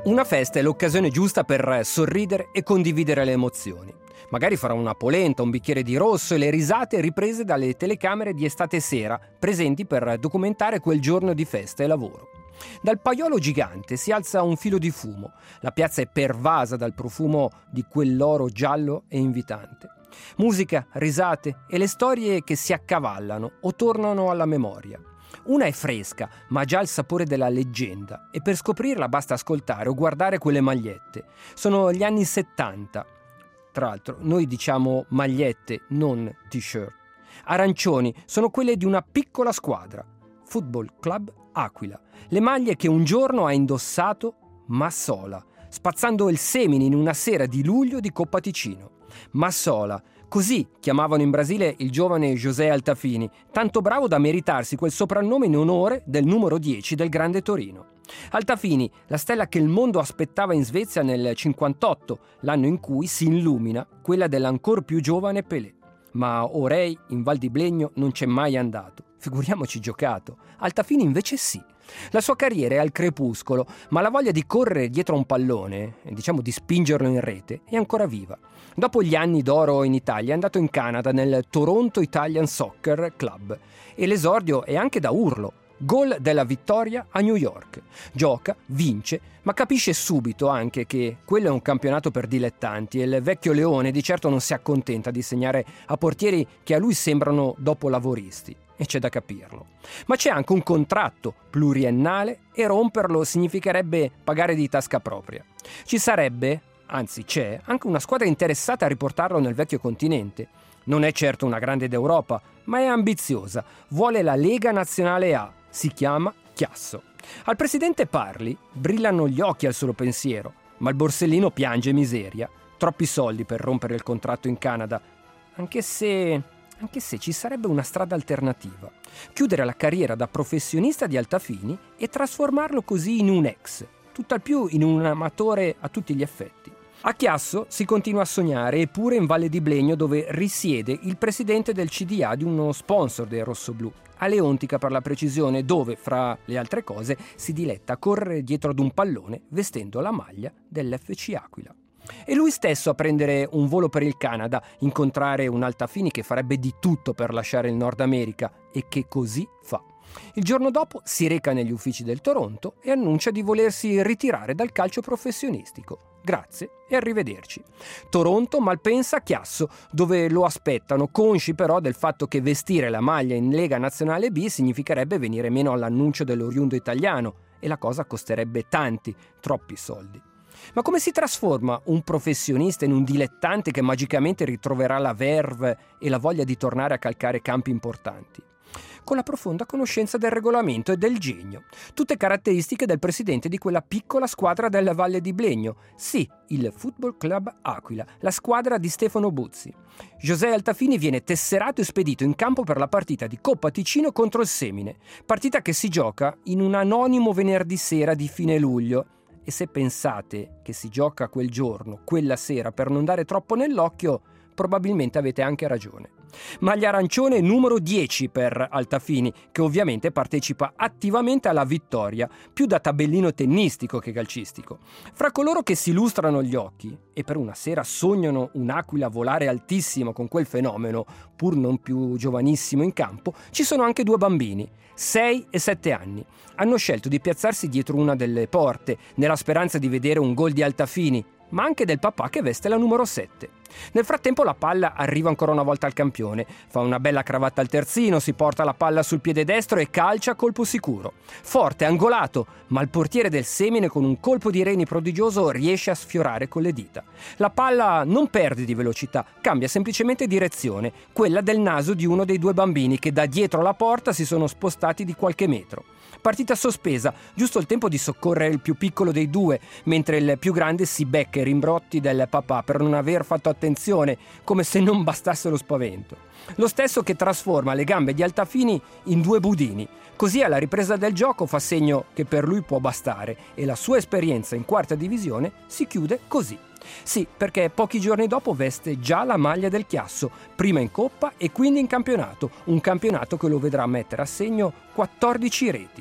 Una festa è l'occasione giusta per sorridere e condividere le emozioni. Magari farà una polenta, un bicchiere di rosso e le risate riprese dalle telecamere di Estate Sera, presenti per documentare quel giorno di festa e lavoro. Dal paiolo gigante si alza un filo di fumo. La piazza è pervasa dal profumo di quell'oro giallo e invitante. Musica, risate e le storie che si accavallano o tornano alla memoria. Una è fresca, ma ha già il sapore della leggenda, e per scoprirla basta ascoltare o guardare quelle magliette. Sono gli anni 70. Tra l'altro, noi diciamo magliette, non t-shirt. Arancioni sono quelle di una piccola squadra, Football Club Aquila. Le maglie che un giorno ha indossato Massola, spazzando il semine in una sera di luglio di Coppa Ticino. Massola, così chiamavano in Brasile il giovane José Altafini, tanto bravo da meritarsi quel soprannome in onore del numero 10 del Grande Torino. Altafini, la stella che il mondo aspettava in Svezia nel 58, l'anno in cui si illumina quella dell'ancor più giovane Pelé. Ma Orei in Val di Blegno non c'è mai andato, figuriamoci giocato. Altafini invece sì. La sua carriera è al crepuscolo, ma la voglia di correre dietro a un pallone, diciamo di spingerlo in rete, è ancora viva. Dopo gli anni d'oro in Italia è andato in Canada nel Toronto Italian Soccer Club e l'esordio è anche da urlo. Gol della vittoria a New York. Gioca, vince, ma capisce subito anche che quello è un campionato per dilettanti e il vecchio leone di certo non si accontenta di segnare a portieri che a lui sembrano dopolavoristi. E c'è da capirlo. Ma c'è anche un contratto pluriennale e romperlo significherebbe pagare di tasca propria. Ci sarebbe, anzi c'è, anche una squadra interessata a riportarlo nel vecchio continente. Non è certo una grande d'Europa, ma è ambiziosa. Vuole la Lega Nazionale A. Si chiama Chiasso. Al presidente Parli brillano gli occhi al solo pensiero, ma il borsellino piange miseria. Troppi soldi per rompere il contratto in Canada, anche se ci sarebbe una strada alternativa. Chiudere la carriera da professionista di Altafini e trasformarlo così in un ex, tutt'al più in un amatore a tutti gli effetti. A Chiasso si continua a sognare, eppure in Valle di Blegno, dove risiede il presidente del CDA di uno sponsor dei rossoblù, a Leontica per la precisione, dove, fra le altre cose, si diletta a correre dietro ad un pallone vestendo la maglia dell'FC Aquila. E lui stesso a prendere un volo per il Canada, incontrare un Altafini che farebbe di tutto per lasciare il Nord America e che così fa. Il giorno dopo si reca negli uffici del Toronto e annuncia di volersi ritirare dal calcio professionistico. Grazie e arrivederci. Toronto malpensa Chiasso, dove lo aspettano, consci però del fatto che vestire la maglia in Lega Nazionale B significherebbe venire meno all'annuncio dell'oriundo italiano e la cosa costerebbe troppi soldi. Ma come si trasforma un professionista in un dilettante che magicamente ritroverà la verve e la voglia di tornare a calcare campi importanti? Con la profonda conoscenza del regolamento e del genio, tutte caratteristiche del presidente di quella piccola squadra della Valle di Blegno, sì, il Football Club Aquila, la squadra di Stefano Buzzi. José Altafini viene tesserato e spedito in campo per la partita di Coppa Ticino contro il Semine, partita che si gioca in un anonimo venerdì sera di fine luglio. E se pensate che si gioca quel giorno, quella sera, per non dare troppo nell'occhio, probabilmente avete anche ragione. Maglia arancione numero 10 per Altafini, che ovviamente partecipa attivamente alla vittoria, più da tabellino tennistico che calcistico. Fra coloro che si lustrano gli occhi e per una sera sognano un'aquila volare altissimo con quel fenomeno, pur non più giovanissimo in campo, ci sono anche due bambini, 6 e 7 anni. Hanno scelto di piazzarsi dietro una delle porte, nella speranza di vedere un gol di Altafini, ma anche del papà che veste la numero 7. Nel frattempo la palla arriva ancora una volta al campione, fa una bella cravatta al terzino, si porta la palla sul piede destro e calcia a colpo sicuro. Forte, angolato, ma il portiere del Semine con un colpo di reni prodigioso riesce a sfiorare con le dita. La palla non perde di velocità, cambia semplicemente direzione, quella del naso di uno dei due bambini che da dietro la porta si sono spostati di qualche metro. Partita sospesa, giusto il tempo di soccorrere il più piccolo dei due, mentre il più grande si becca i rimbrotti del papà per non aver fatto attenzione, come se non bastasse lo spavento. Lo stesso che trasforma le gambe di Altafini in due budini. Così alla ripresa del gioco fa segno che per lui può bastare e la sua esperienza in quarta divisione si chiude così. Sì, perché pochi giorni dopo veste già la maglia del Chiasso, prima in Coppa e quindi in campionato, un campionato che lo vedrà mettere a segno 14 reti.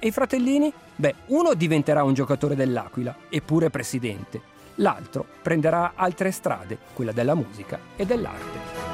E i fratellini? Beh, uno diventerà un giocatore dell'Aquila, eppure presidente. L'altro prenderà altre strade, quella della musica e dell'arte.